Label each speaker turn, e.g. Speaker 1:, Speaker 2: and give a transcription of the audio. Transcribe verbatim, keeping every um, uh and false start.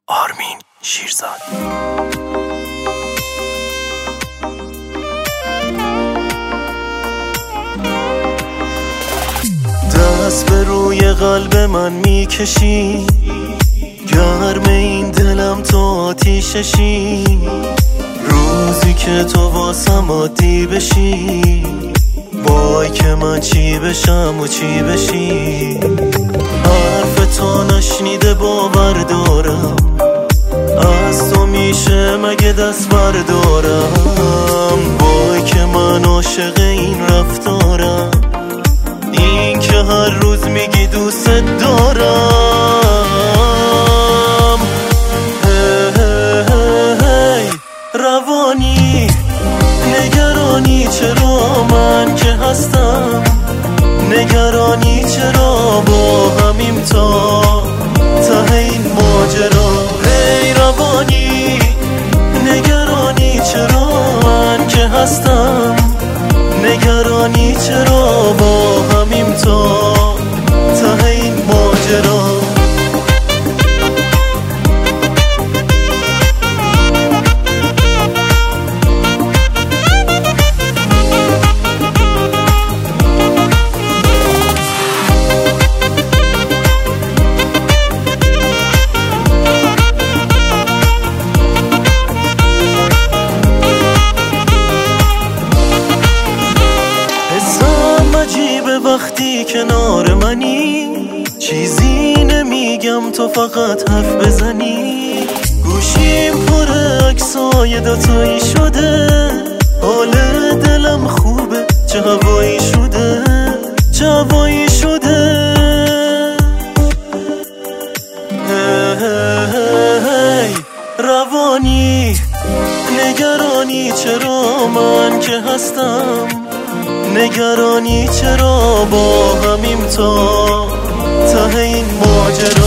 Speaker 1: آرمین شیرزاد. دست به روی قلب من میکشی، گرم این دلم تو آتیششی. روزی که تو واسم عادی بشی، وای که من چی بشم و چی بشی. حرف تو نشنیده باور دارم، از تو میشه مگه دست بردارم. وای که من عاشق این رفتارم، این که هر روز میگی دوست دارم. هی هی هی روانی نگرانی چرا من که هستم، نگرانی چرا با همیم تا ته این ماجرا. هی روانی نگرانی چرا من که هستم، نگرانی چرا با همیم تا ته این ماجرا. وقتی کنار منی چیزی نمیگم، تو فقط حرف بزنی. گوشیم پر عکسای دوتایی شده، حال دلم خوبه، چه هوایی شده، چه هوایی شده. هی هی هی روانی نگرانی چرا من که هستم، نگرانی چرا با همیم تا ته این ماجرا.